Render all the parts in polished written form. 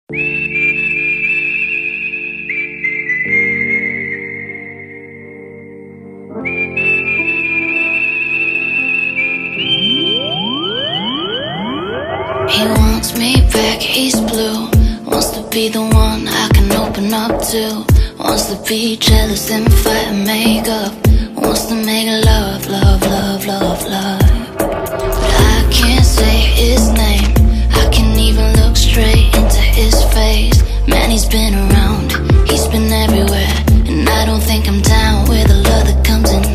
He wants me back, he's blue. Wants to be the one I can open up to. Wants to be jealous and fight and make up. Wants to make love, love, love, love, love. But I can't say his name. I can't even look straight into his face. Man, he's been around, he's been everywhere. And I don't think I'm down with the love that comes in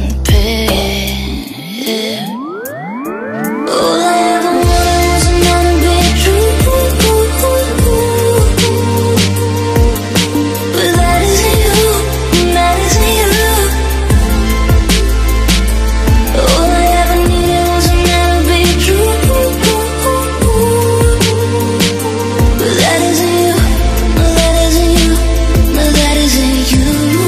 pairs. All I ever wanted was another big true. But that isn't you, that isn't you. All I ever needed was another big true. But that isn't you, no that isn't you, no that isn't you.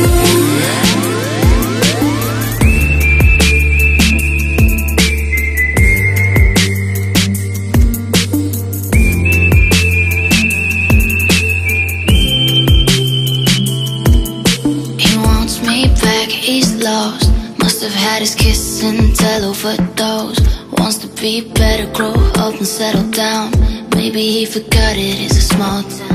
He's lost, must have had his kiss and tell overdose. Wants to be better, grow up and settle down. Maybe he forgot it is a small town.